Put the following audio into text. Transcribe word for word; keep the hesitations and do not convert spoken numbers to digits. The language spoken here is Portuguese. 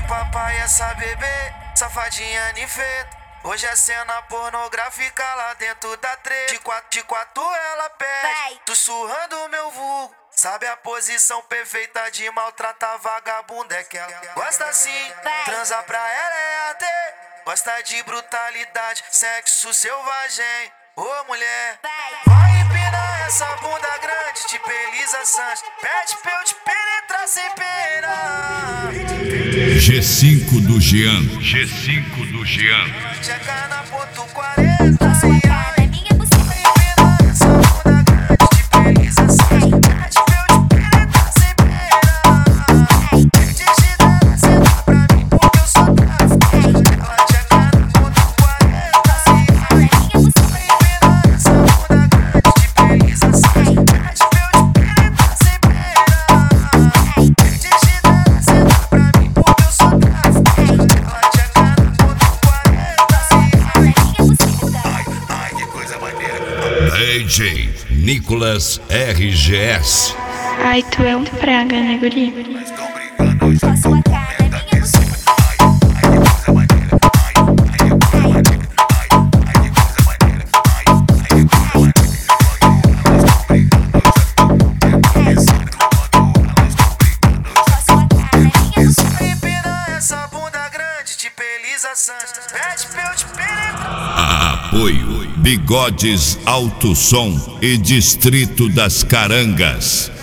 papai, essa bebê, safadinha nifeta. Hoje é cena pornográfica lá dentro da treta. De quatro, de quatro ela pede, tu surrando meu vulgo. Sabe a posição perfeita de maltratar vagabunda? É que ela gosta assim, transar pra ela é até. Gosta de brutalidade, sexo selvagem. Ô mulher, vai empinar essa bunda grande, tipo Elisa Sanches. Pede pra eu te penetrar sem pena. G cinco do Jean, G cinco do Jean. Checa na ponto quarenta e aí empinar essa bunda grande, tipo Elisa Sanches. Pede pra eu te penetrar sem pena. Dirigir dela, senta pra mim porque eu sou traficante. Ela checa na ponto quarenta e aí empinar essa bunda grande, tipo Elisa Sanches. Pede pra eu te penetrar sem pena. Dirigir dela, senta pra mim porque eu sou traficante. Ela checa na ponto quarenta e aí. Ai, que coisa maneira. D J Nicolas R G S. Ai, tu é um praga, né, guri? Mas tão brigando, hoje eu tô com medo aqui em cima. Ai, ai, que coisa maneira. Ai, ai, que coisa maneira. Ai, ai, que coisa maneira. Ai, ai, que coisa maneira. Elas tão brigando, hoje eu tô com medo aqui em cima. Elas tão brigando, hoje eu tô com medo aqui em cima. Empina essa bunda grande, tipo Elisa Sanches. Pede pra eu te penetrar. Apoio Bigodes Alto Som e Distrito das Carangas.